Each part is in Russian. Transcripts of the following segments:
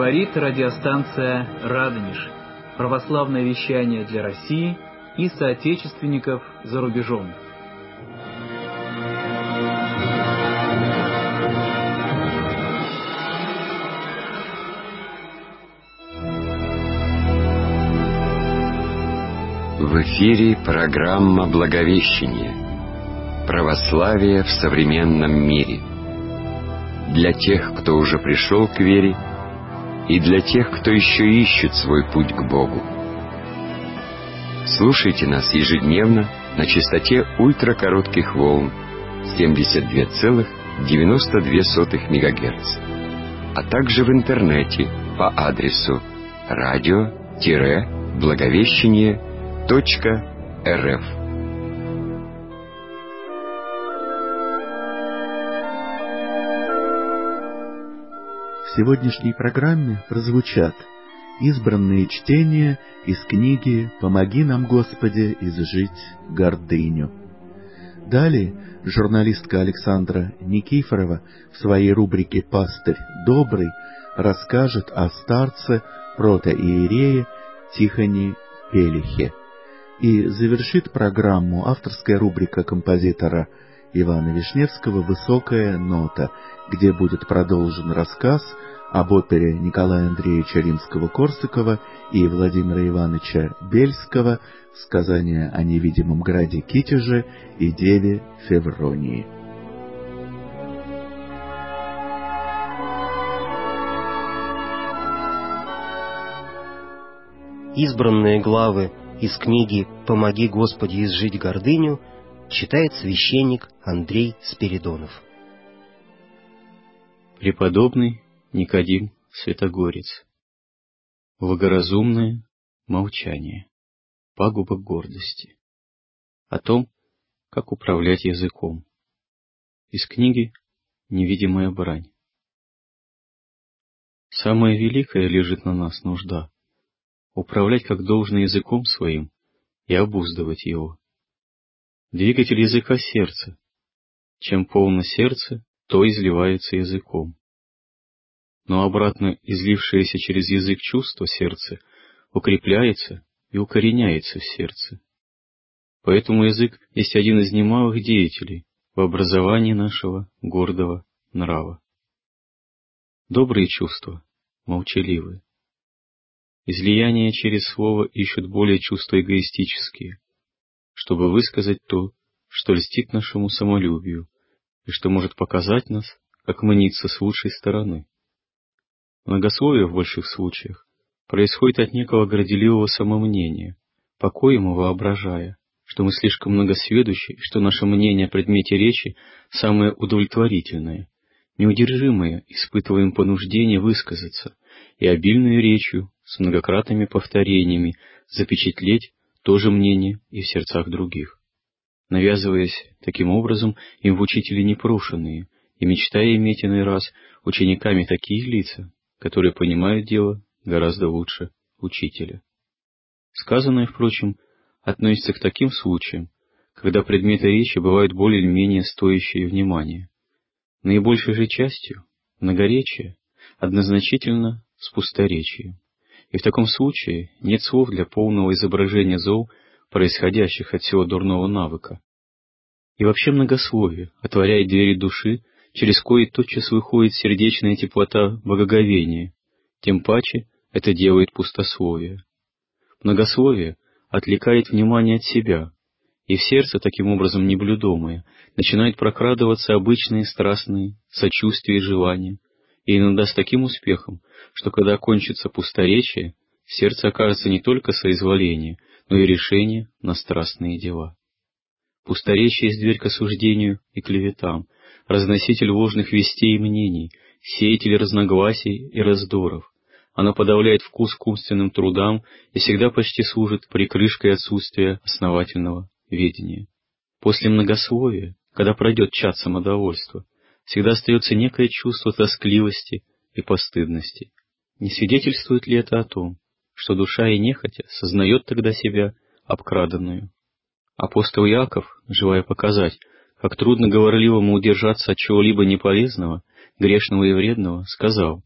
Говорит радиостанция «Радонеж». Православное вещание для России и соотечественников за рубежом. В эфире программа «Благовещение. Православие в современном мире». Для тех, кто уже пришел к вере, и для тех, кто еще ищет свой путь к Богу. Слушайте нас ежедневно на частоте ультракоротких волн 72,92 МГц, а также в интернете по адресу radio-благовещение.рф. В сегодняшней программе прозвучат избранные чтения из книги «Помоги нам, Господи, изжить гордыню». Далее журналистка Александра Никифорова в своей рубрике «Пастырь добрый» расскажет о старце протоиерее Тихоне Пелихе. И завершит программу авторская рубрика композитора Ивана Вишневского «Высокая нота», где будет продолжен рассказ об опере Николая Андреевича Римского-Корсакова и Владимира Ивановича Бельского «Сказание о невидимом граде Китеже и деве Февронии». Избранные главы из книги «Помоги, Господи, изжить гордыню» читает священник Андрей Спиридонов. Преподобный Никодим Святогорец. Благоразумное молчание. Пагуба гордости. О том, как управлять языком. Из книги «Невидимая брань». Самое великое лежит на нас нужда — управлять как должно языком своим и обуздывать его. Двигатель языка — сердце. Чем полно сердце, то изливается языком. Но обратно излившееся через язык чувство сердца укрепляется и укореняется в сердце. Поэтому язык есть один из немалых деятелей в образовании нашего гордого нрава. Добрые чувства молчаливы. Излияние через слово ищут более чувства эгоистические, чтобы высказать то, что льстит нашему самолюбию и что может показать нас, как мнится, с лучшей стороны. Многословие в больших случаях происходит от некого горделивого самомнения, покоему воображая, что мы слишком многосведущи и что наше мнение о предмете речи самое удовлетворительное, неудержимое, испытываем понуждение высказаться и обильную речью с многократными повторениями запечатлеть то же мнение и в сердцах других, навязываясь таким образом им в учители непрошенные и мечтая иметь иной раз учениками такие лица, которые понимают дело гораздо лучше учителя. Сказанное, впрочем, относится к таким случаям, когда предметы речи бывают более или менее стоящие внимания. Наибольшей же частью многоречие однозначительно с пусторечием. И в таком случае нет слов для полного изображения зол, происходящих от всего дурного навыка. И вообще многословие отворяет двери души, через кои тотчас выходит сердечная теплота благоговения, тем паче это делает пустословие. Многословие отвлекает внимание от себя, и в сердце, таким образом неблюдомое, начинают прокрадываться обычные страстные сочувствия и желания, и иногда с таким успехом, что когда кончится пусторечие, в сердце окажется не только соизволение, но и решение на страстные дела. Пусторечие есть дверь к осуждению и клеветам, разноситель ложных вестей и мнений, сеятель разногласий и раздоров. Оно подавляет вкус к умственным трудам и всегда почти служит прикрышкой отсутствия основательного ведения. После многословия, когда пройдет чад самодовольства, всегда остается некое чувство тоскливости и постыдности. Не свидетельствует ли это о том, что душа и нехотя сознает тогда себя обкраденную? Апостол Иаков, желая показать, как трудно говорливому удержаться от чего-либо неполезного, грешного и вредного, сказал: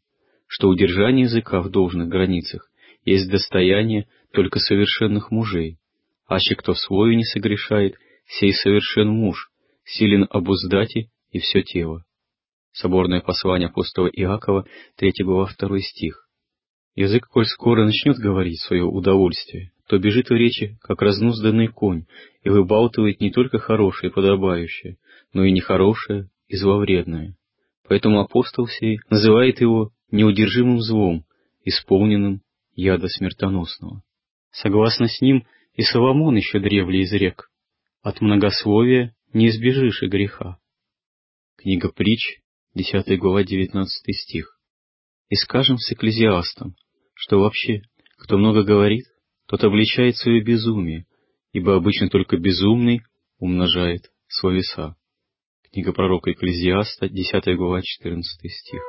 что удержание языка в должных границах есть достояние только совершенных мужей, аще кто свою не согрешает, сей совершен муж, силен обуздати и все тело. Соборное послание апостола Иакова, 3 глава, 2 стих. Язык, коль скоро начнет говорить свое удовольствие, то бежит в речи, как разнузданный конь, и выбалтывает не только хорошее и подобающее, но и нехорошее и зловредное. Поэтому апостол сей называет его неудержимым злом, исполненным яда смертоносного. Согласно с ним, и Соломон еще древле изрек: «От многословия не избежишь и греха». Книга Притч, 10 глава, 19 стих. И скажем с Экклезиастом, что вообще, кто много говорит, тот обличает свое безумие, ибо обычно только безумный умножает словеса. Книга пророка Экклезиаста, 10 глава, 14 стих.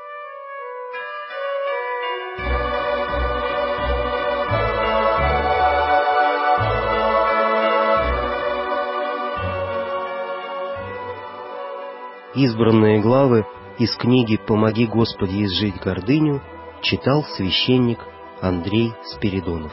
Избранные главы из книги «Помоги, Господи, изжить гордыню» читал священник Андрей Спиридонов.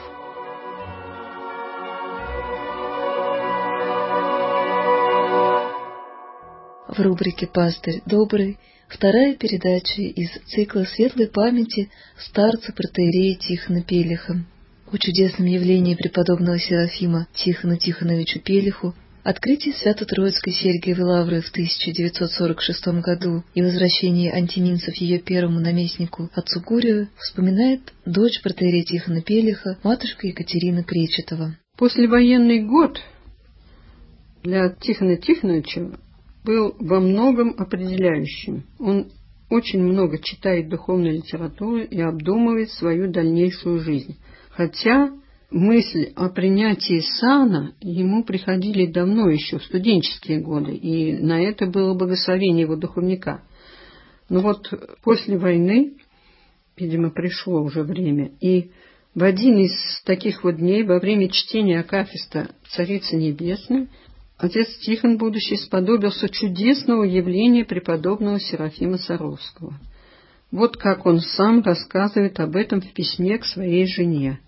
В рубрике «Пастырь добрый» вторая передача из цикла светлой памяти старца протоиерея Тихона Пелиха о чудесном явлении преподобного Серафима Тихона Тихоновичу Пелиху, открытии Свято-Троицкой Сергиевой лавры в 1946 году и возвращении антиминцев ее первому наместнику отцу Гурию вспоминает дочь протоиерея Тихона Пелиха, матушка Екатерина Кречетова. Послевоенный год для Тихона Тихоновича был во многом определяющим. Он очень много читает духовной литературы и обдумывает свою дальнейшую жизнь. Хотя мысль о принятии сана ему приходили давно, еще в студенческие годы, и на это было благословение его духовника. Но вот после войны, видимо, пришло уже время, и в один из таких вот дней, во время чтения акафиста Царицы Небесной, отец Тихон будущий сподобился чудесного явления преподобного Серафима Саровского. Вот как он сам рассказывает об этом в письме к своей жене.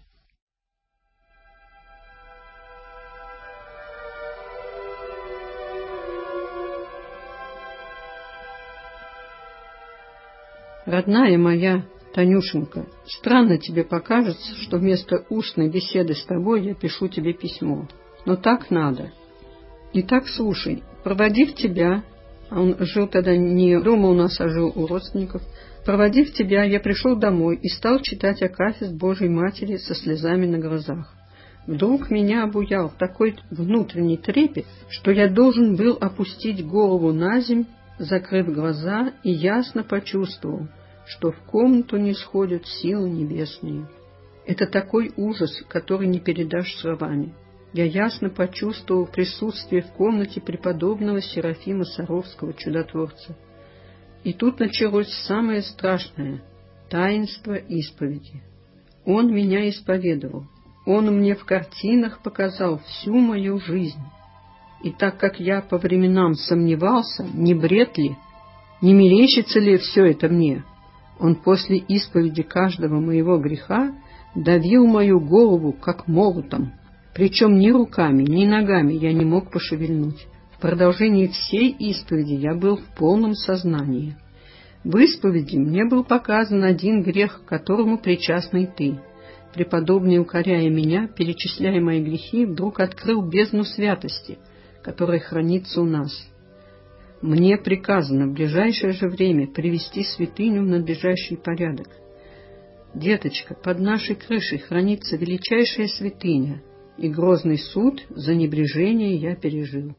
«Родная моя Танюшенька, странно тебе покажется, что вместо устной беседы с тобой я пишу тебе письмо. Но так надо. Итак, слушай, проводив тебя, а он жил тогда не дома у нас, а жил у родственников, проводив тебя, я пришел домой и стал читать акафист Божией Матери со слезами на глазах. Вдруг меня обуял такой внутренний трепет, что я должен был опустить голову на земь, закрыв глаза, и ясно почувствовал, что в комнату нисходят силы небесные. Это такой ужас, который не передашь словами. Я ясно почувствовал присутствие в комнате преподобного Серафима Саровского, чудотворца. И тут началось самое страшное — таинство исповеди. Он меня исповедовал. Он мне в картинах показал всю мою жизнь. И так как я по временам сомневался, не бред ли, не мерещится ли все это мне, он после исповеди каждого моего греха давил мою голову, как молотом, причем ни руками, ни ногами я не мог пошевельнуть. В продолжении всей исповеди я был в полном сознании. В исповеди мне был показан один грех, к которому причастна и ты. Преподобный, укоряя меня, перечисляя мои грехи, вдруг открыл бездну святости, которая хранится у нас. Мне приказано в ближайшее же время привести святыню в надлежащий порядок. Деточка, под нашей крышей хранится величайшая святыня, и грозный суд за небрежение я пережил.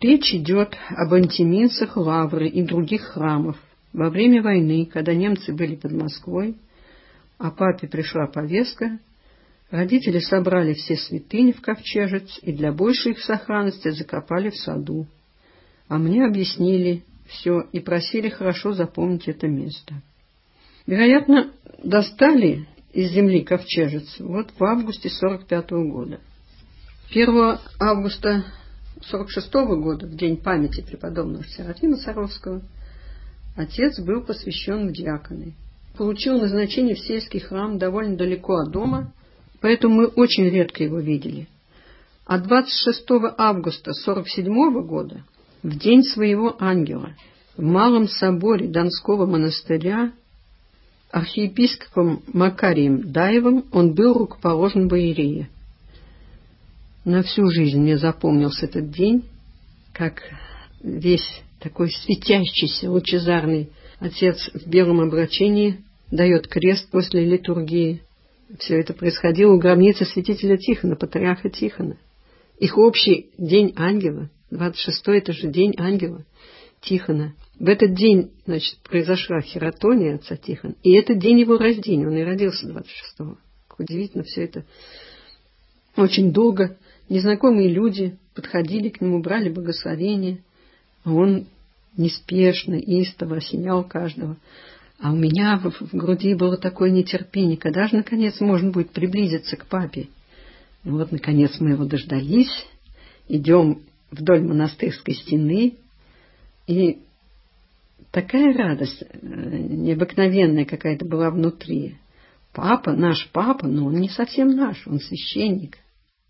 Речь идет об антиминцах Лавры и других храмов. Во время войны, когда немцы были под Москвой, а папе пришла повестка, родители собрали все святыни в ковчежец и для большей их сохранности закопали в саду. А мне объяснили все и просили хорошо запомнить это место. Вероятно, достали из земли ковчежец вот в августе 45-го года. 1 августа 46-го года, в день памяти преподобного Серафима Саровского, отец был посвящен в диаконы. Получил назначение в сельский храм довольно далеко от дома, поэтому мы очень редко его видели. А 26 августа 47-го года, в день своего ангела, в Малом соборе Донского монастыря архиепископом Макарием Даевым он был рукоположен в иерее. На всю жизнь мне запомнился этот день, как весь такой светящийся, лучезарный отец в белом облачении дает крест после литургии. Все это происходило у гробницы святителя Тихона, патриарха Тихона. Их общий день ангела, 26-й, это же день ангела Тихона. В этот день, значит, произошла хератония отца Тихона, и это день его рождения, он и родился 26-го. Как удивительно все это. Очень долго незнакомые люди подходили к нему, брали благословение, а он неспешно, истово осенял каждого. А у меня в груди было такое нетерпение, когда же, наконец, можно будет приблизиться к папе. И вот, наконец, мы его дождались, идем вдоль монастырской стены, и такая радость необыкновенная какая-то была внутри. Папа, наш папа, но он не совсем наш, он священник.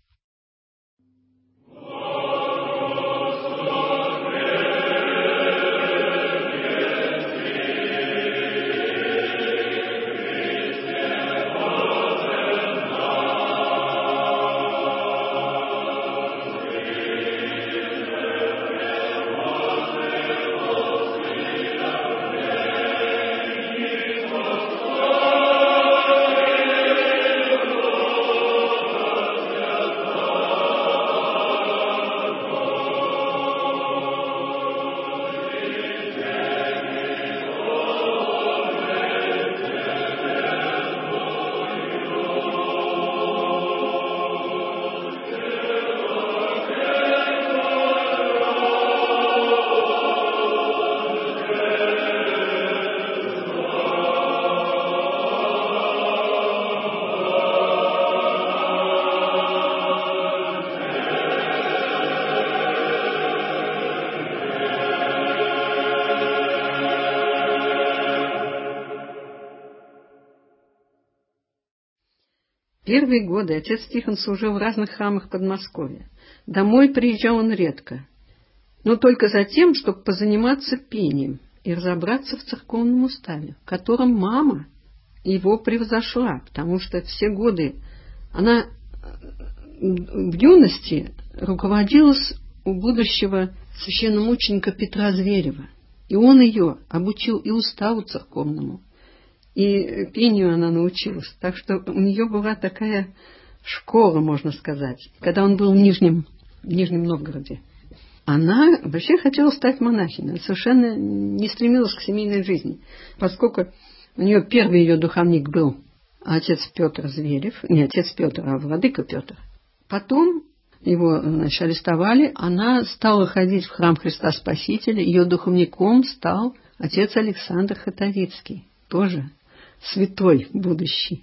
Первые годы отец Тихон служил в разных храмах Подмосковья. Домой приезжал он редко, но только за тем, чтобы позаниматься пением и разобраться в церковном уставе, в котором мама его превзошла, потому что все годы она в юности руководилась у будущего священномученика Петра Зверева, и он ее обучил и уставу церковному, и пению она научилась. Так что у нее была такая школа, можно сказать, когда он был в Нижнем Новгороде. Она вообще хотела стать монахиней, она совершенно не стремилась к семейной жизни, поскольку у нее первый ее духовник был отец Петр Зверев, не отец Петр, а владыка Петр. Потом его, значит, арестовали, она стала ходить в храм Христа Спасителя, ее духовником стал отец Александр Хатовицкий, тоже святой будущий.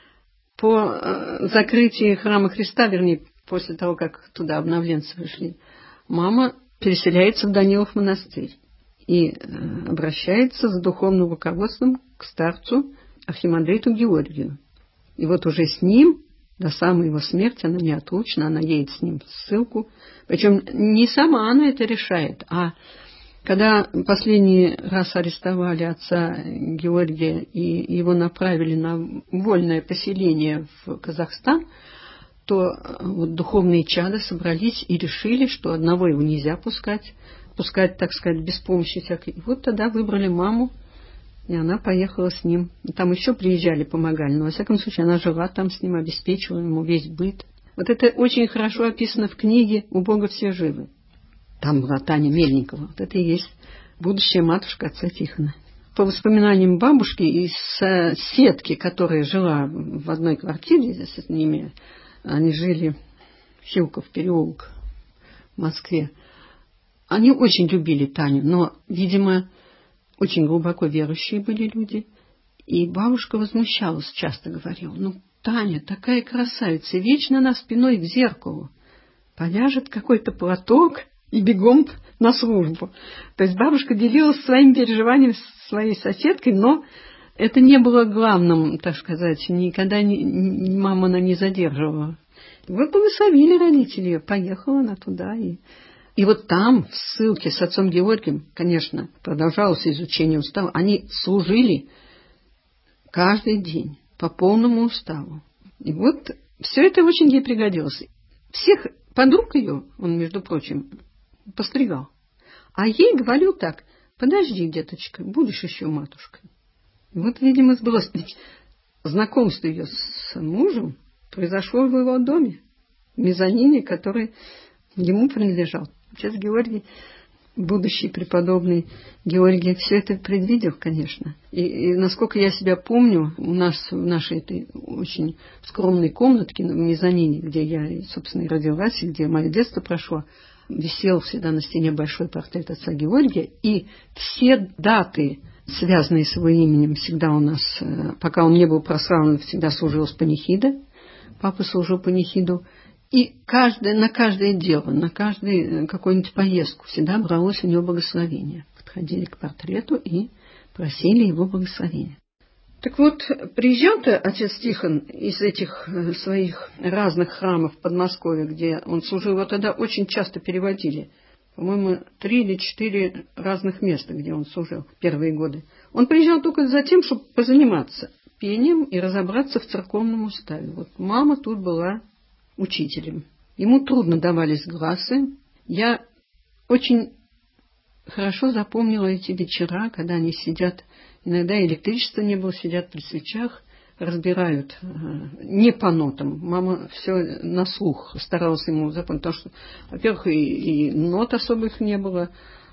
По закрытии храма Христа, вернее, после того, как туда обновленцы вышли, мама переселяется в Данилов монастырь и обращается с духовным руководством к старцу архимандриту Георгию. И вот уже с ним до самой его смерти она неотлучна, она едет с ним в ссылку. Причем не сама она это решает, а когда последний раз арестовали отца Георгия и его направили на вольное поселение в Казахстан, то вот духовные чада собрались и решили, что одного его нельзя пускать, так сказать, без помощи всякой. И вот тогда выбрали маму, и она поехала с ним. И там еще приезжали, помогали, но, во всяком случае, она жила там с ним, обеспечивала ему весь быт. Вот это очень хорошо описано в книге «У Бога все живы». Там была Таня Мельникова. Вот это и есть будущая матушка отца Тихона. По воспоминаниям бабушки и соседки, которая жила в одной квартире с ними, они жили в Хилков переулок в Москве. Они очень любили Таню, но, видимо, очень глубоко верующие были люди. И бабушка возмущалась, часто говорила: ну, Таня такая красавица, вечно она спиной к зеркалу. Поляжет какой-то платок и бегом на службу. То есть бабушка делилась своими переживаниями с своей соседкой, но это не было главным, так сказать, никогда мама она не задерживала. Вот благословили родители ее, поехала она туда. И вот там, в ссылке с отцом Георгием, конечно, продолжалось изучение устава, они служили каждый день по полному уставу. И вот все это очень ей пригодилось. Всех подруг ее, он, между прочим, постригал. А ей говорил так: подожди, деточка, будешь еще матушкой. И вот, видимо, сбылось. Знакомство ее с мужем произошло в его доме, в мезонине, который ему принадлежал. Отец Георгий, будущий преподобный Георгий, все это предвидел, конечно. И насколько я себя помню, у нас в нашей этой очень скромной комнатке в мезонине, где я, собственно, и родилась, и где мое детство прошло, висел всегда на стене большой портрет отца Георгия, и все даты, связанные с его именем, всегда у нас, пока он не был прославлен, всегда служилась панихида. Папа служил панихиду. И на каждое дело, на каждую какую-нибудь поездку всегда бралось у него благословение. Подходили к портрету и просили его благословения. Так вот, приезжал-то отец Тихон из этих своих разных храмов в Подмосковье, где он служил, его тогда очень часто переводили. По-моему, 3 или 4 разных места, где он служил в первые годы. Он приезжал только за тем, чтобы позаниматься пением и разобраться в церковном уставе. Вот мама тут была учителем. Ему трудно давались классы. Я очень хорошо запомнила эти вечера, когда они сидят, иногда электричества не было, сидят при свечах, разбирают не по нотам. Мама все на слух старалась ему запомнить, потому что, во-первых, и нот особых не было,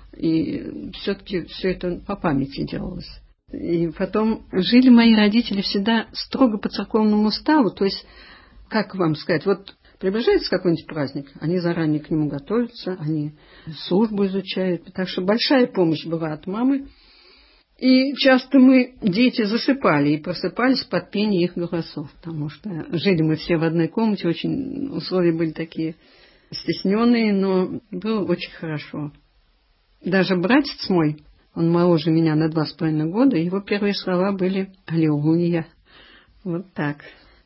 и все-таки все это по памяти делалось. И потом жили мои родители всегда строго по церковному уставу, то есть, как вам сказать, вот приближается какой-нибудь праздник, они заранее к нему готовятся, они службу изучают. Так что большая помощь была от мамы. И часто мы, дети, засыпали и просыпались под пение их голосов, потому что жили мы все в одной комнате, очень условия были такие стесненные, но было очень хорошо. Даже братец мой, он моложе меня на 2,5 года, его первые слова были «Аллилуйя». Вот так.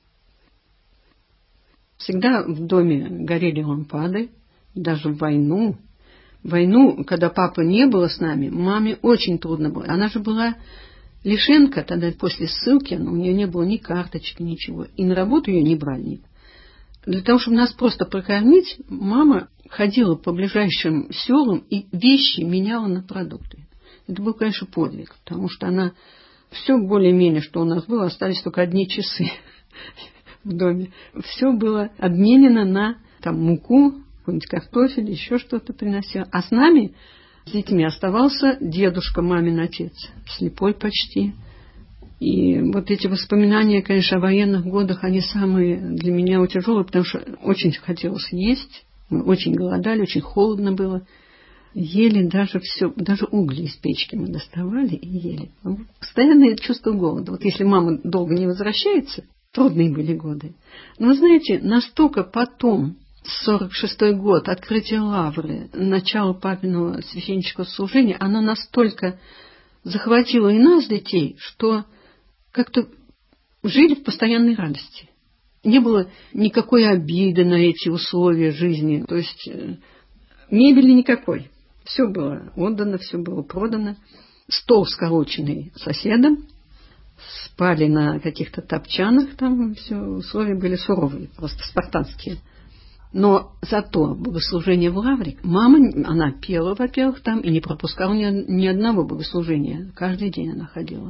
Всегда в доме горели лампады, даже в войну. В войну, когда папы не было с нами, маме очень трудно было. Она же была лишенка, тогда после ссылки, у нее не было ни карточки, ничего. И на работу ее не брали. Для того, чтобы нас просто прокормить, мама ходила по ближайшим селам и вещи меняла на продукты. Это был, конечно, подвиг, потому что она все более-менее, что у нас было, остались только одни часы в доме. Все было обменено на муку, какой-нибудь картофель, еще что-то приносила. А с нами, с детьми, оставался дедушка, мамин отец, слепой почти. И вот эти воспоминания, конечно, о военных годах, они самые для меня тяжелые, потому что очень хотелось есть, мы очень голодали, очень холодно было. Ели даже все, даже угли из печки мы доставали и ели. Постоянное чувство голода. Вот если мама долго не возвращается, трудные были годы. Но вы знаете, настолько потом, 46-й год, открытие лавры, начало папиного священнического служения, оно настолько захватило и нас, детей, что как-то жили в постоянной радости. Не было никакой обиды на эти условия жизни, то есть мебели никакой. Все было отдано, все было продано. Стол сколоченный соседом, спали на каких-то топчанах, там все условия были суровые, просто спартанские. Но зато богослужение в лавре, мама, она пела, во-первых, там, и не пропускала ни одного богослужения. Каждый день она ходила.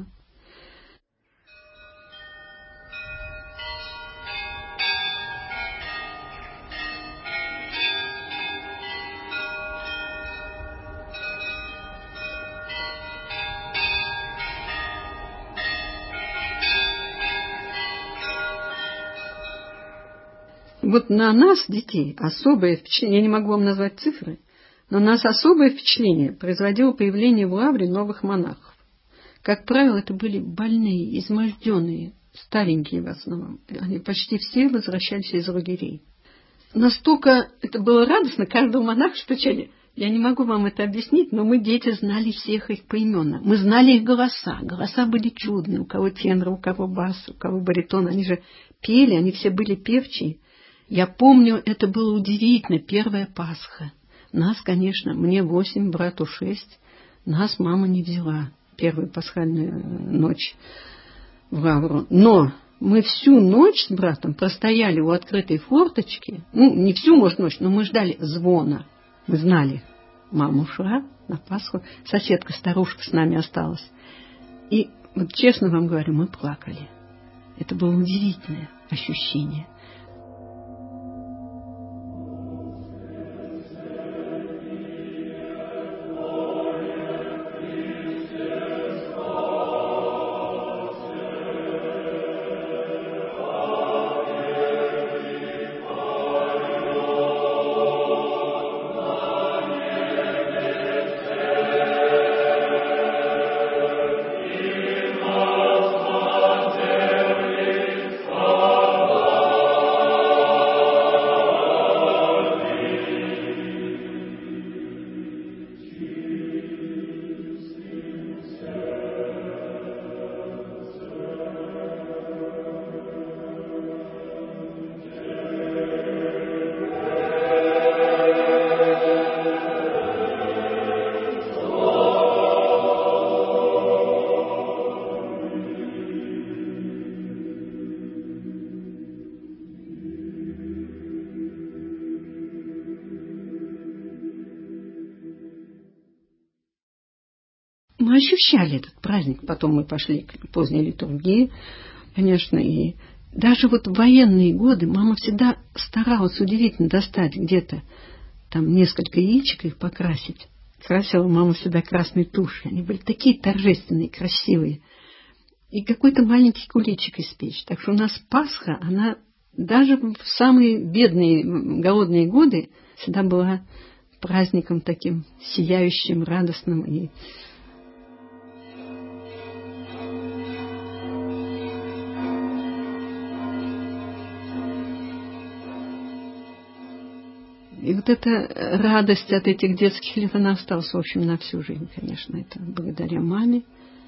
Вот на нас, детей, особое впечатление, я не могу вам назвать цифры, но на нас особое впечатление производило появление в лавре новых монахов. Как правило, это были больные, изможденные, старенькие в основном. Они почти все возвращались из лагерей. Настолько это было радостно, каждого монаха стучали. Я не могу вам это объяснить, но мы, дети, знали всех их поименно. Мы знали их голоса. Голоса были чудные. У кого тенор, у кого бас, у кого баритон. Они же пели, они все были певчие. Я помню, это было удивительно. Первая Пасха. Нас, конечно, мне 8, брату 6. Нас мама не взяла первую пасхальную ночь в лавру. Но мы всю ночь с братом простояли у открытой форточки. Ну, не всю, может, ночь, но мы ждали звона. Мы знали, мама ушла на Пасху, соседка-старушка с нами осталась. И, вот честно вам говорю, мы плакали. Это было удивительное ощущение. Мы ощущали этот праздник. Потом мы пошли к поздней литургии, конечно, и даже вот в военные годы мама всегда старалась удивительно достать где-то там несколько яичек, их покрасить. Красила мама всегда красной тушью. Они были такие торжественные, красивые. И какой-то маленький куличик испечь. Так что у нас Пасха, она даже в самые бедные, голодные годы всегда была праздником таким сияющим, радостным. И вот эта радость от этих детских лет, она осталась, в общем, на всю жизнь, конечно. Это благодаря маме.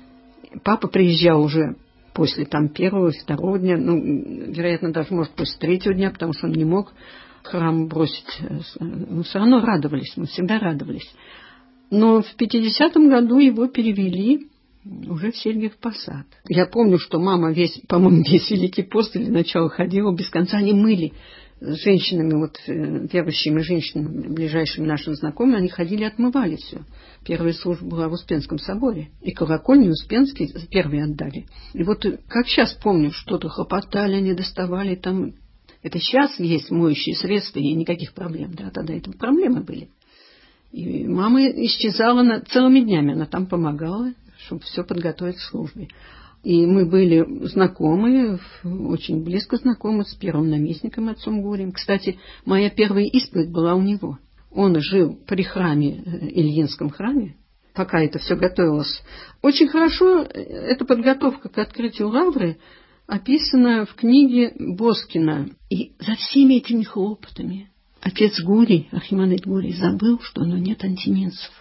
Папа приезжал уже после там первого, второго дня, ну, вероятно, даже, может, после третьего дня, потому что он не мог храм бросить. Мы все равно радовались, мы всегда радовались. Но в 50-м году его перевели уже в Сергиев Посад. Я помню, что мама по-моему, весь Великий пост или начало ходила, без конца они мыли. С женщинами, вот верующими женщинами, ближайшими нашими знакомыми, они ходили, отмывали все. Первая служба была в Успенском соборе. И колокольню Успенский первые отдали. И вот как сейчас помню, что-то хлопотали, они доставали там. Это сейчас есть моющие средства, и никаких проблем. Да, тогда это проблемы были. И мама исчезала целыми днями. Она там помогала, чтобы все подготовить к службе. И мы были знакомы, очень близко знакомы с первым наместником, отцом Гурием. Кстати, моя первая исповедь была у него. Он жил при храме, Ильинском храме, пока это все готовилось. Очень хорошо эта подготовка к открытию лавры описана в книге Боскина. И за всеми этими хлопотами отец Гурий, архимандрит Гурий, забыл, что нет антиминцев.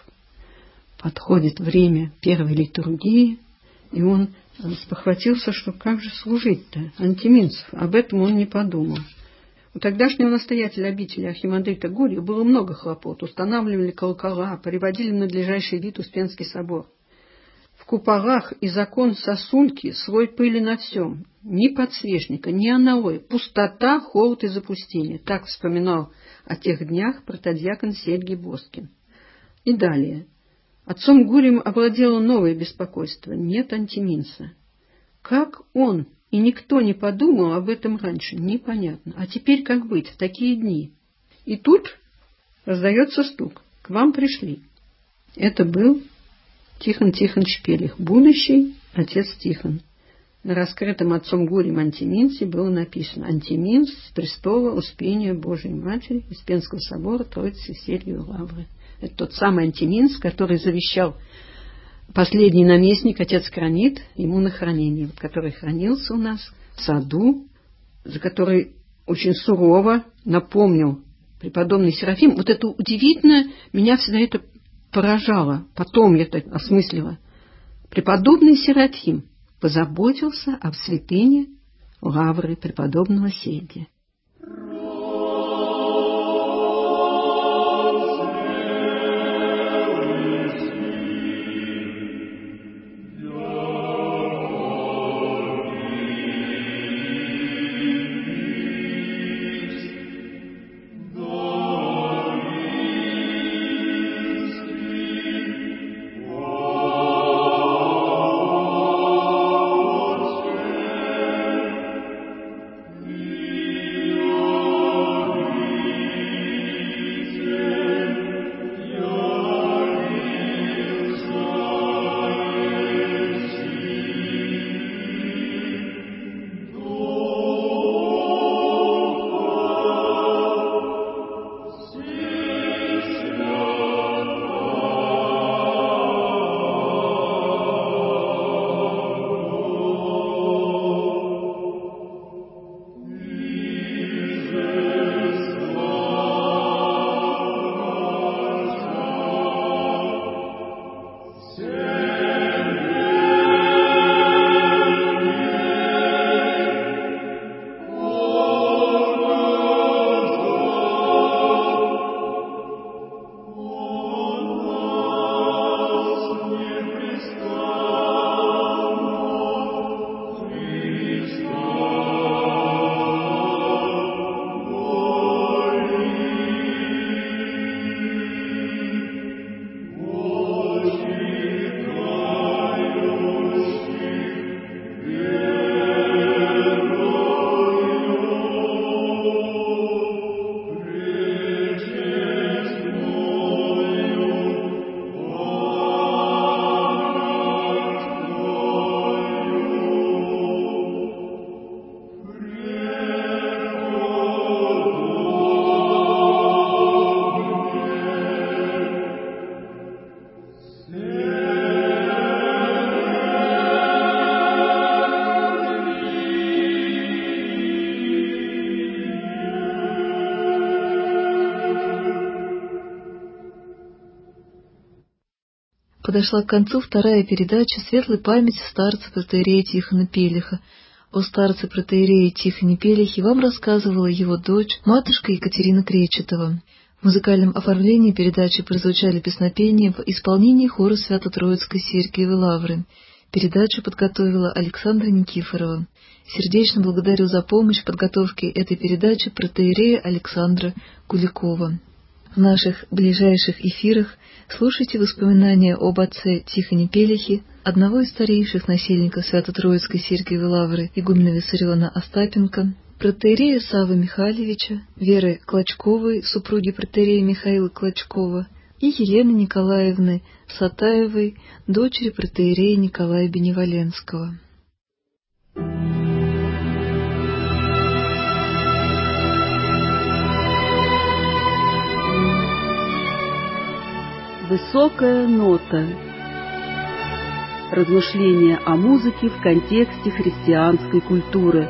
Подходит время первой литургии, и он спохватился, что как же служить-то, антиминцев. Об этом он не подумал. У тогдашнего настоятеля обители архимандрита Гурия было много хлопот. Устанавливали колокола, приводили в надлежащий вид Успенский собор. В куполах из окон сосульки, слой пыли на всем. Ни подсвечника, ни аналоя. Пустота, холод и запустение. Так вспоминал о тех днях протодиакон Сергий Боскин. И далее. Отцом Гурием овладело новое беспокойство. Нет антиминца. Как он и никто не подумал об этом раньше, непонятно. А теперь как быть в такие дни? И тут раздается стук. К вам пришли. Это был Тихон Тихонович Пелих, будущий отец Тихон. на раскрытом отцом Гурьем антиминсе было написано: «Антиминс с престола Успения Божией Матери Успенского собора Троицы Сергиевой Лавры». Это тот самый антиминс, который завещал последний наместник, отец Кранит, ему на хранение, вот, который хранился у нас в саду, за который очень сурово напомнил преподобный Серафим. Вот это удивительно, меня всегда это поражало. Потом я это осмыслила. Преподобный Серафим позаботился об святыне Лавры преподобного Сергия. Подошла к концу вторая передача светлой памяти старца протоиерея Тихона Пелиха. О старце протоиерее Тихоне Пелихе вам рассказывала его дочь, матушка Екатерина Кречетова. В музыкальном оформлении передачи прозвучали песнопения в исполнении хора Свято-Троицкой Сергиевой Лавры. Передачу подготовила Александра Никифорова. Сердечно благодарю за помощь в подготовке этой передачи протоиерея Александра Куликова. В наших ближайших эфирах слушайте воспоминания об отце Тихоне Пелихе, одного из старейших насельников Свято-Троицкой Сергиевой Лавры, игумена Виссариона Остапенко, протоиерея Саввы Михайловича, Веры Клочковой, супруги протоиерея Михаила Клочкова, и Елены Николаевны Сатаевой, дочери протоиерея Николая Беневоленского. Высокая нота. Размышления о музыке в контексте христианской культуры.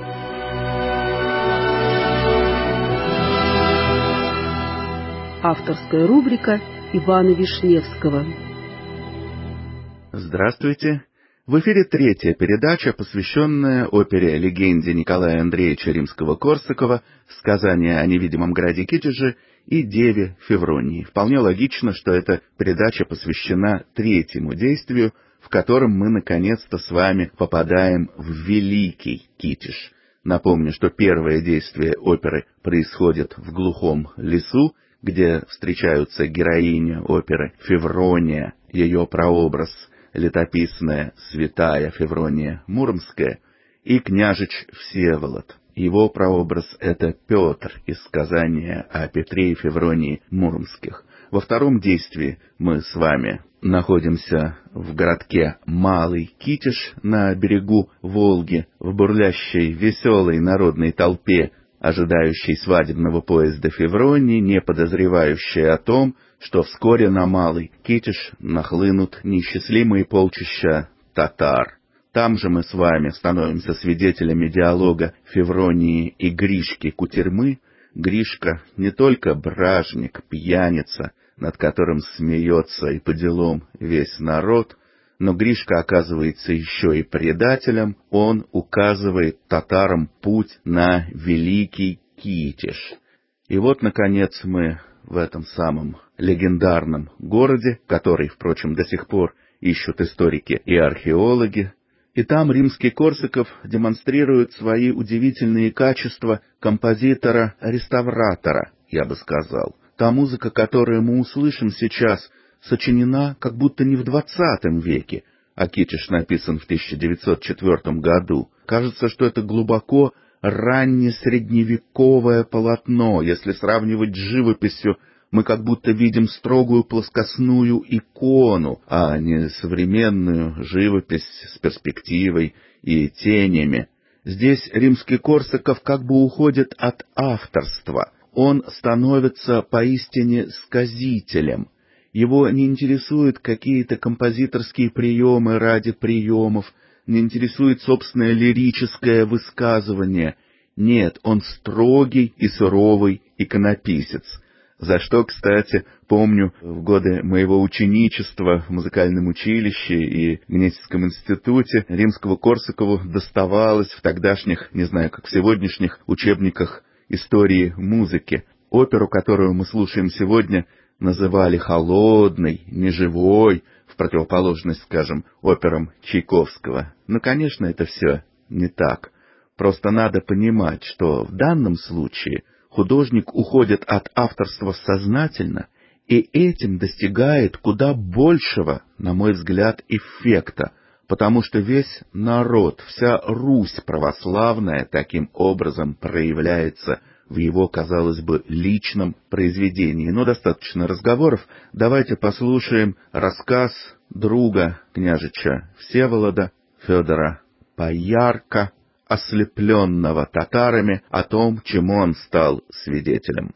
Авторская рубрика Ивана Вишневского. Здравствуйте! В эфире третья передача, посвященная опере-легенде Николая Андреевича Римского-Корсакова «Сказание о невидимом граде Китеже» и Деве Февронии. Вполне логично, что эта передача посвящена третьему действию, в котором мы наконец-то с вами попадаем в Великий Китеж. Напомню, что первое действие оперы происходит в глухом лесу, где встречаются героиня оперы Феврония, ее прообраз летописная святая Феврония Муромская, и княжич Всеволод. Его прообраз — это Петр из сказания о Петре и Февронии Муромских. Во втором действии мы с вами находимся в городке Малый Китеж на берегу Волги, в бурлящей веселой народной толпе, ожидающей свадебного поезда Февронии, не подозревающей о том, что вскоре на Малый Китеж нахлынут неисчислимые полчища татар. Там же мы с вами становимся свидетелями диалога Февронии и Гришки Кутерьмы. Гришка не только бражник, пьяница, над которым смеется и по делам весь народ, но Гришка оказывается еще и предателем. Он указывает татарам путь на Великий Китеж. И вот, наконец, мы в этом самом легендарном городе, который, впрочем, до сих пор ищут историки и археологи. И там Римский-Корсаков демонстрирует свои удивительные качества композитора-реставратора, я бы сказал. Та музыка, которую мы услышим сейчас, сочинена как будто не в 20 веке, а Китеж написан в 1904 году. Кажется, что это глубоко раннесредневековое полотно. Если сравнивать с живописью, мы как будто видим строгую плоскостную икону, а не современную живопись с перспективой и тенями. Здесь Римский-Корсаков как бы уходит от авторства. Он становится поистине сказителем. Его не интересуют какие-то композиторские приемы ради приемов, не интересует собственное лирическое высказывание. Нет, он строгий и суровый иконописец. За что, кстати, помню, в годы моего ученичества в музыкальном училище и Гнесинском институте Римскому-Корсакову доставалось в тогдашних, не знаю, как в сегодняшних, учебниках истории музыки. Оперу, которую мы слушаем сегодня, называли холодной, неживой, в противоположность, скажем, операм Чайковского. Но, конечно, это все не так. Просто надо понимать, что в данном случае художник уходит от авторства сознательно и этим достигает куда большего, на мой взгляд, эффекта, потому что весь народ, вся Русь православная таким образом проявляется в его, казалось бы, личном произведении. Но достаточно разговоров, давайте послушаем рассказ друга княжича Всеволода, Федора Поярко, ослепленного татарами, о том, чему он стал свидетелем.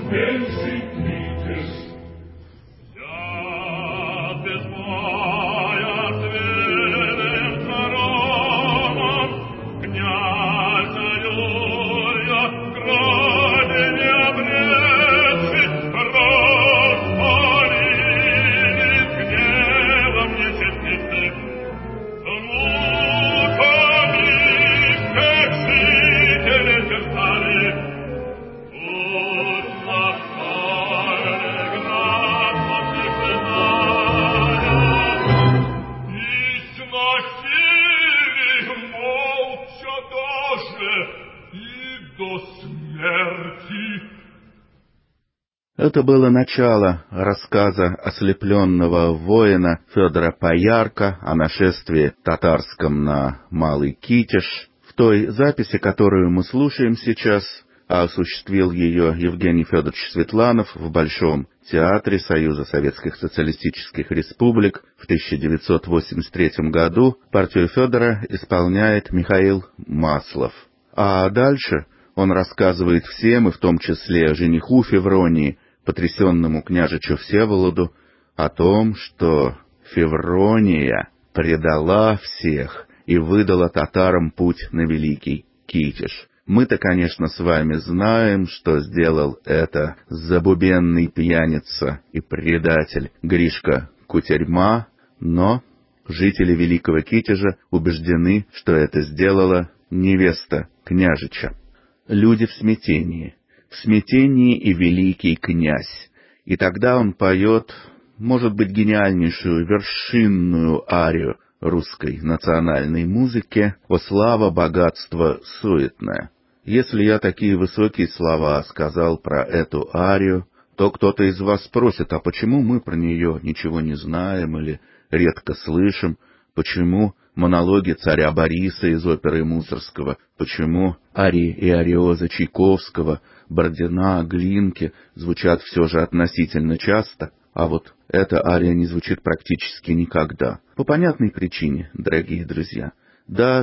Это было начало рассказа ослепленного воина Федора Поярко о нашествии татарском на Малый Китеж. В той записи, которую мы слушаем сейчас, осуществил ее Евгений Федорович Светланов в Большом театре Союза Советских Социалистических Республик. В 1983 году партию Федора исполняет Михаил Маслов. А дальше он рассказывает всем, и в том числе жениху Февронии, потрясенному княжичу Всеволоду, о том, что Феврония предала всех и выдала татарам путь на Великий Китеж. Мы-то, конечно, с вами знаем, что сделал это забубенный пьяница и предатель Гришка Кутерьма, но жители Великого Китежа убеждены, что это сделала невеста княжича. Люди в смятении и великий князь. И тогда он поет, может быть, гениальнейшую вершинную арию русской национальной музыки «О слава, богатство суетное». Если я такие высокие слова сказал про эту арию, то кто-то из вас спросит, а почему мы про нее ничего не знаем или редко слышим, почему монологи царя Бориса из оперы Мусоргского, почему арии и ариозы Чайковского, Бородина, Глинки звучат все же относительно часто, а вот эта ария не звучит практически никогда. По понятной причине, дорогие друзья. До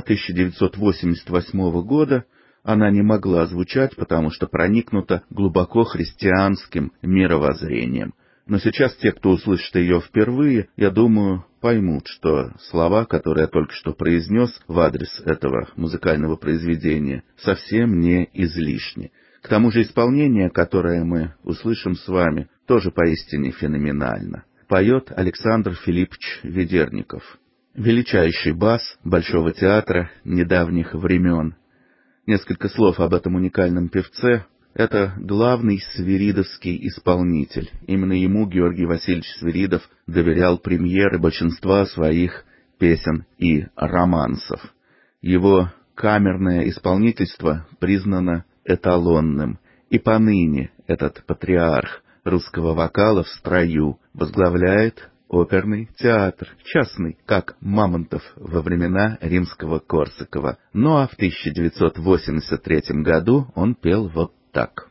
1988 года она не могла звучать, потому что проникнута глубоко христианским мировоззрением. Но сейчас те, кто услышит ее впервые, я думаю, поймут, что слова, которые я только что произнес в адрес этого музыкального произведения, совсем не излишни. К тому же исполнение, которое мы услышим с вами, тоже поистине феноменально. Поет Александр Филиппович Ведерников, величайший бас Большого театра недавних времен. Несколько слов об этом уникальном певце. Это главный свиридовский исполнитель. Именно ему Георгий Васильевич Свиридов доверял премьеры большинства своих песен и романсов. Его камерное исполнительство признано эталонным. И поныне этот патриарх русского вокала в строю возглавляет оперный театр, частный, как Мамонтов во времена римского Корсакова. Ну а в 1983 году он пел вот так.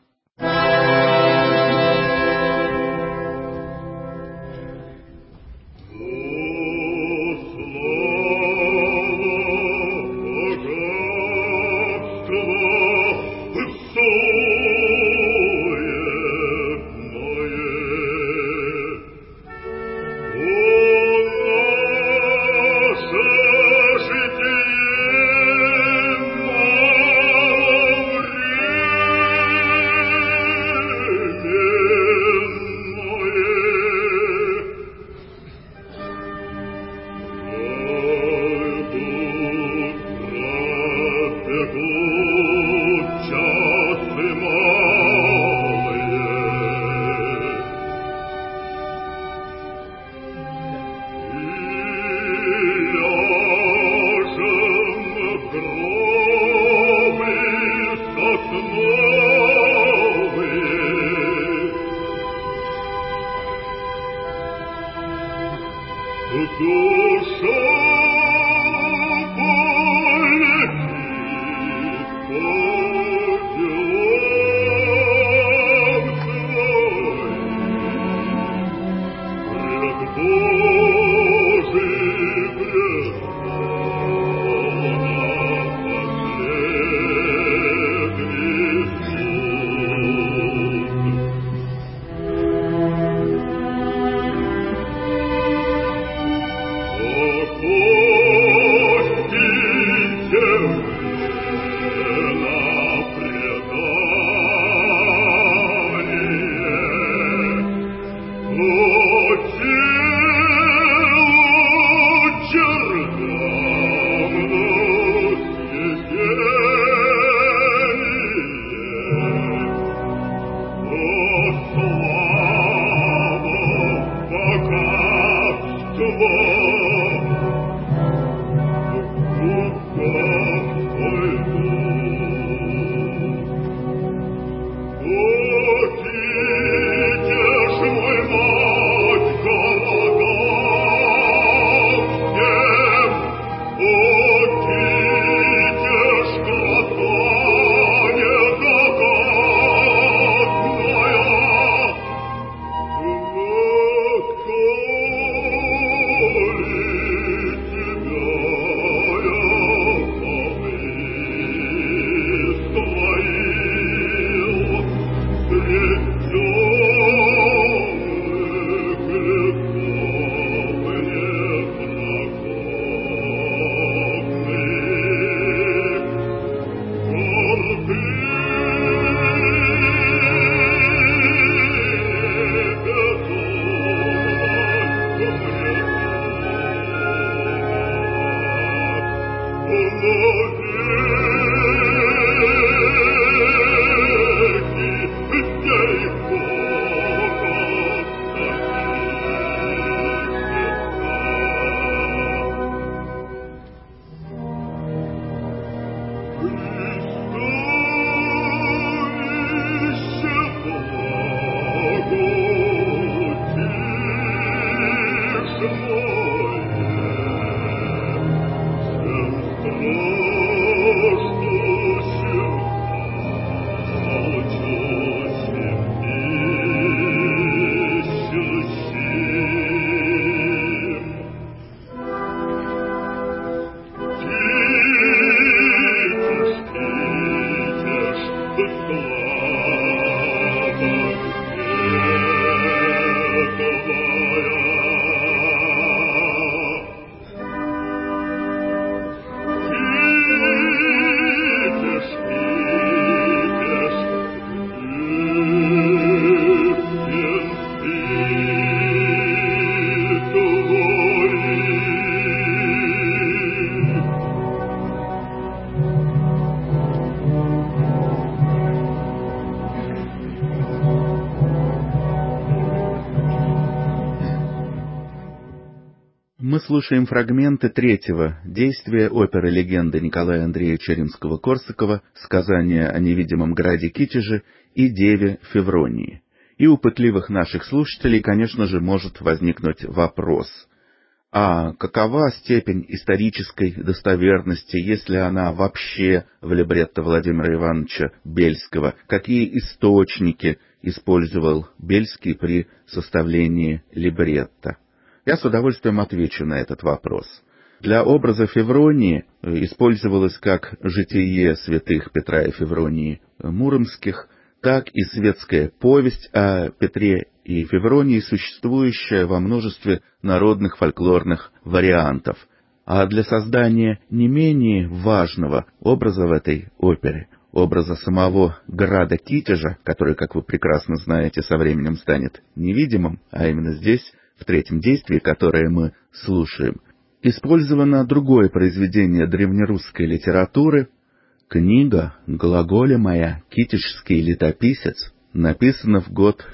Мы слушаем фрагменты третьего действия оперы «Легенда» Николая Андреевича Римского-Корсакова «Сказание о невидимом граде Китеже» и «Деве Февронии». И у пытливых наших слушателей, конечно же, может возникнуть вопрос: а какова степень исторической достоверности, если она вообще в либретто Владимира Ивановича Бельского? Какие источники использовал Бельский при составлении либретто? Я с удовольствием отвечу на этот вопрос. Для образа Февронии использовалось как житие святых Петра и Февронии Муромских, так и светская повесть о Петре и Февронии, существующая во множестве народных фольклорных вариантов. А для создания не менее важного образа в этой опере, образа самого града Китежа, который, как вы прекрасно знаете, со временем станет невидимым, а именно здесь, в третьем действии, которое мы слушаем, использовано другое произведение древнерусской литературы, книга глаголемая «Китежский летописец», написана в год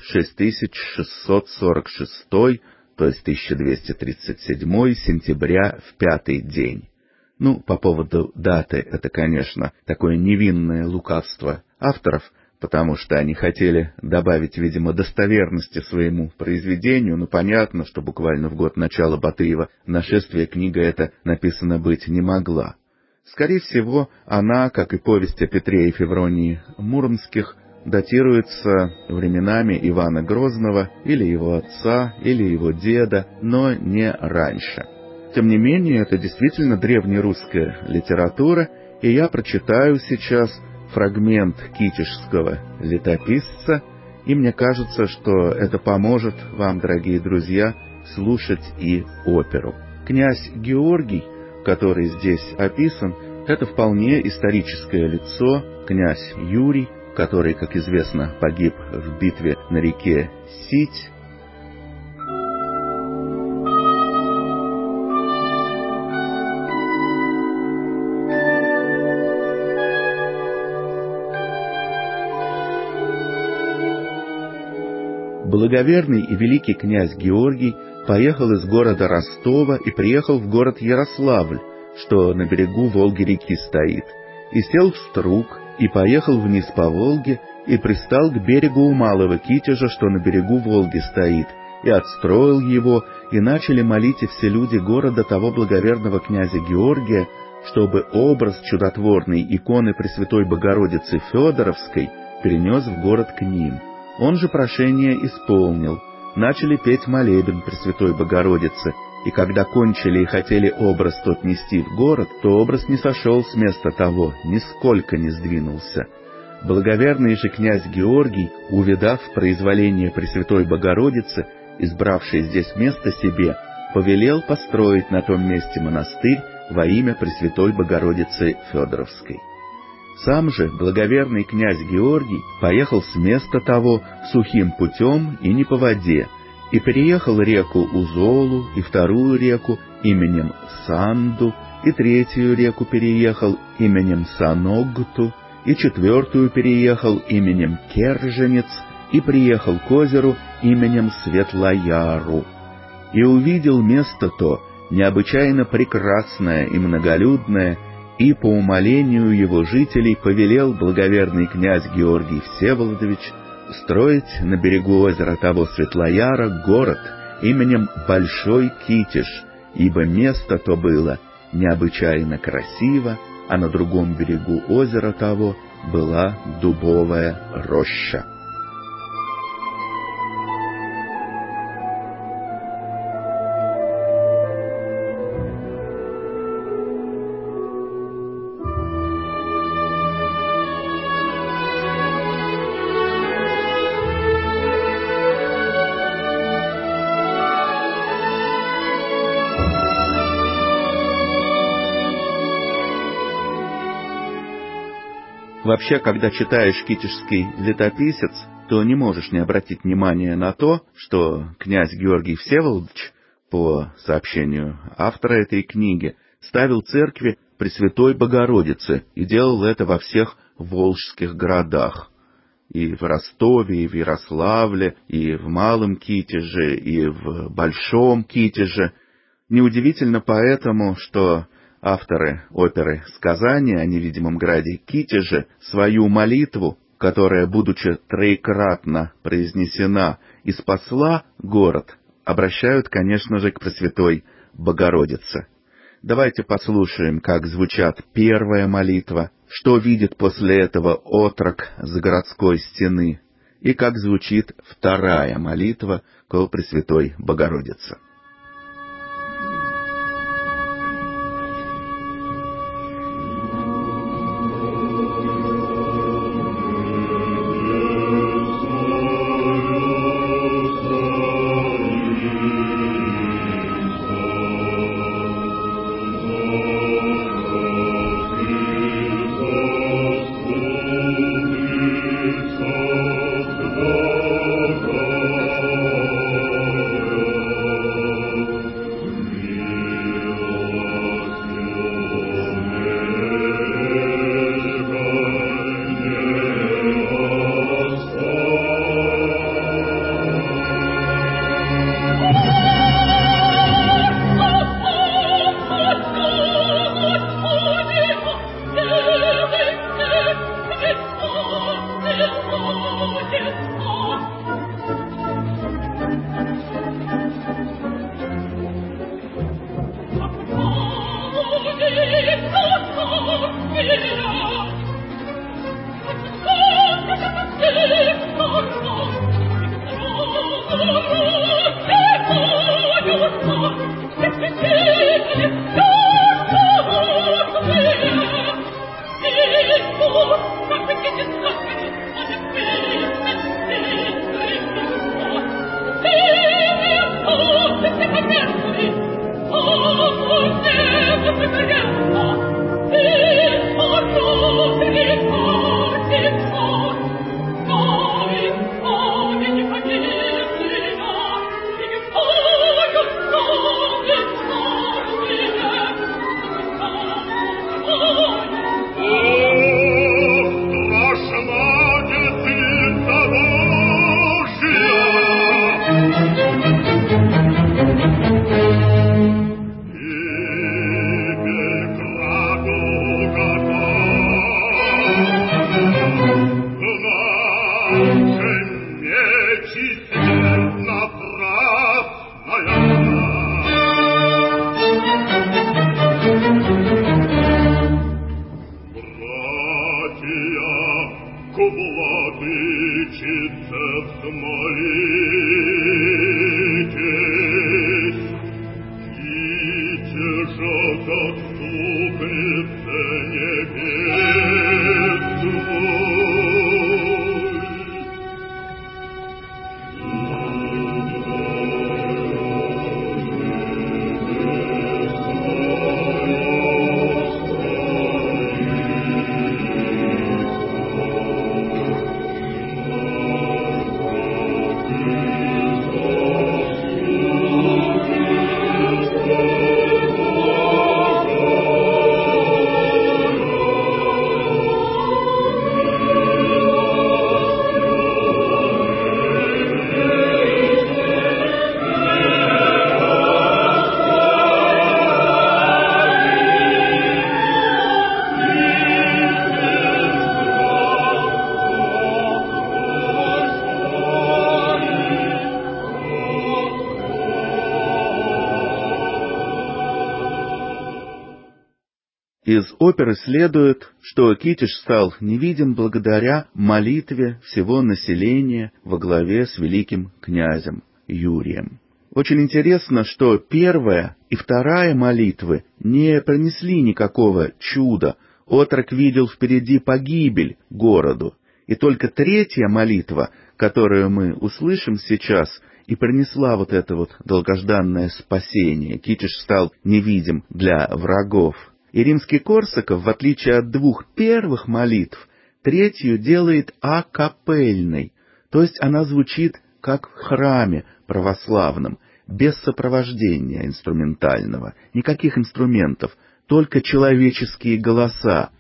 6646, то есть 1237 сентября в 5-й день. По поводу даты, это, конечно, такое невинное лукавство авторов, потому что они хотели добавить, видимо, достоверности своему произведению. Понятно, что буквально в год начала Батыева нашествия книга эта написана быть не могла. Скорее всего, она, как и повесть о Петре и Февронии Муромских, датируется временами Ивана Грозного, или его отца, или его деда, но не раньше. Тем не менее, это действительно древнерусская литература, и я прочитаю сейчас фрагмент китежского летописца, и мне кажется, что это поможет вам, дорогие друзья, слушать и оперу. Князь Георгий, который здесь описан, это вполне историческое лицо, князь Юрий, который, как известно, погиб в битве на реке Сить. Благоверный и великий князь Георгий поехал из города Ростова и приехал в город Ярославль, что на берегу Волги-реки стоит, и сел в струг, и поехал вниз по Волге, и пристал к берегу у Малого Китежа, что на берегу Волги стоит, и отстроил его, и начали молить и все люди города того благоверного князя Георгия, чтобы образ чудотворной иконы Пресвятой Богородицы Федоровской перенес в город к ним. Он же прошение исполнил. Начали петь молебен Пресвятой Богородице, и когда кончили и хотели образ тот нести в город, то образ не сошел с места того, нисколько не сдвинулся. Благоверный же князь Георгий, увидав произволение Пресвятой Богородицы, избравший здесь место себе, повелел построить на том месте монастырь во имя Пресвятой Богородицы Федоровской. Сам же благоверный князь Георгий поехал с места того сухим путем и не по воде, и переехал реку Узолу, и вторую реку именем Санду, и третью реку переехал именем Саногту, и четвертую переехал именем Керженец, и приехал к озеру именем Светлояру. И увидел место то необычайно прекрасное и многолюдное, и по умолению его жителей повелел благоверный князь Георгий Всеволодович строить на берегу озера того Светлояра город именем Большой Китеж, ибо место то было необычайно красиво, а на другом берегу озера того была дубовая роща. Вообще, когда читаешь китежский летописец, то не можешь не обратить внимания на то, что князь Георгий Всеволодович, по сообщению автора этой книги, ставил церкви Пресвятой Богородицы и делал это во всех волжских городах. И в Ростове, и в Ярославле, и в Малом Китеже, и в Большом Китеже. Неудивительно поэтому, что авторы оперы «Сказание о невидимом граде Китеже» свою молитву, которая, будучи троекратно произнесена и спасла город, обращают, конечно же, к Пресвятой Богородице. Давайте послушаем, как звучат первая молитва, что видит после этого отрок с городской стены, и как звучит вторая молитва ко Пресвятой Богородице. Из оперы следует, что Китеж стал невидим благодаря молитве всего населения во главе с великим князем Юрием. Очень интересно, что первая и вторая молитвы не принесли никакого чуда. Отрок видел впереди погибель городу, и только третья молитва, которую мы услышим сейчас, и принесла вот это вот долгожданное спасение. Китеж стал невидим для врагов. И римский Корсаков, в отличие от двух первых молитв, третью делает акапельной, то есть она звучит как в храме православном, без сопровождения инструментального, никаких инструментов, только человеческие голоса.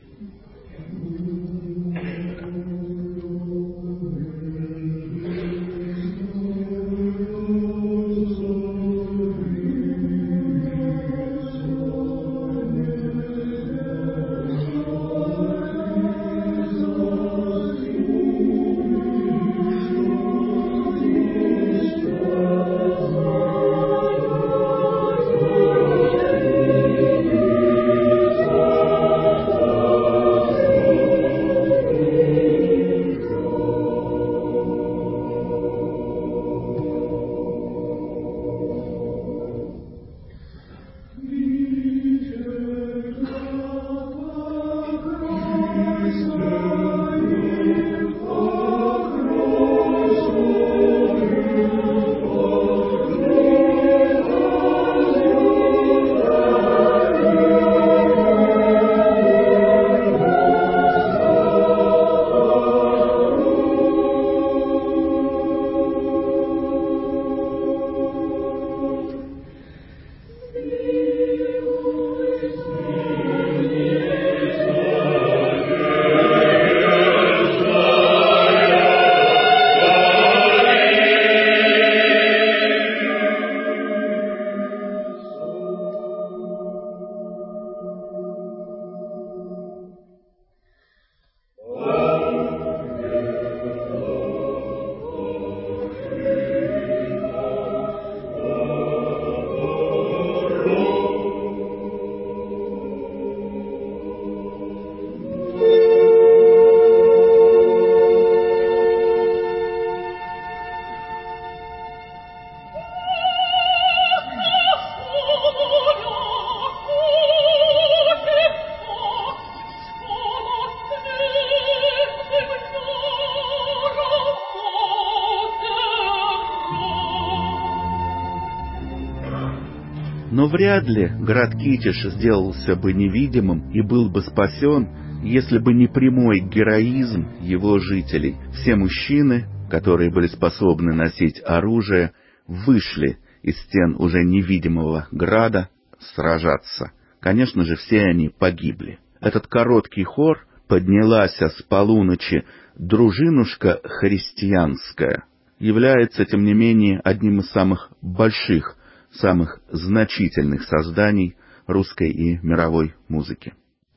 Но вряд ли град Китиш сделался бы невидимым и был бы спасен, если бы не прямой героизм его жителей. Все мужчины, которые были способны носить оружие, вышли из стен уже невидимого града сражаться. Конечно же, все они погибли. Этот короткий хор «Поднялась с полуночи дружинушка христианская» является, тем не менее, одним из самых больших, самых значительных созданий русской и мировой музыки.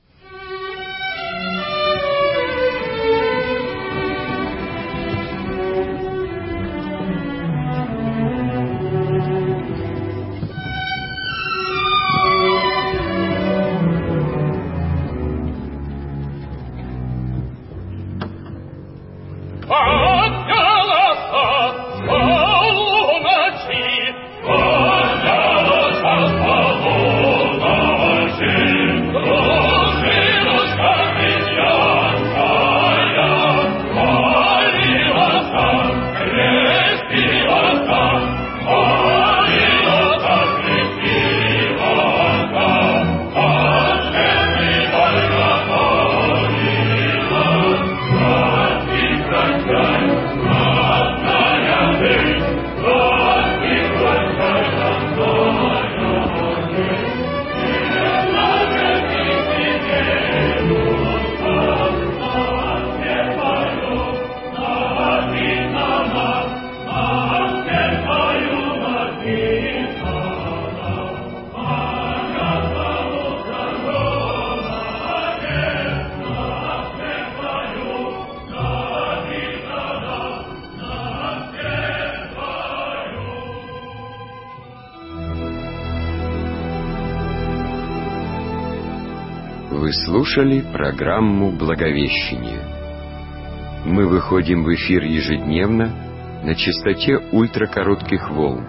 Вы слушали программу «Благовещение». Мы выходим в эфир ежедневно на частоте ультракоротких волн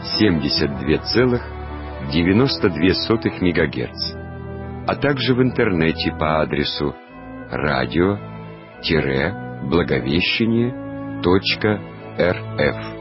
72,92 МГц, а также в интернете по адресу radio-благовещение.рф.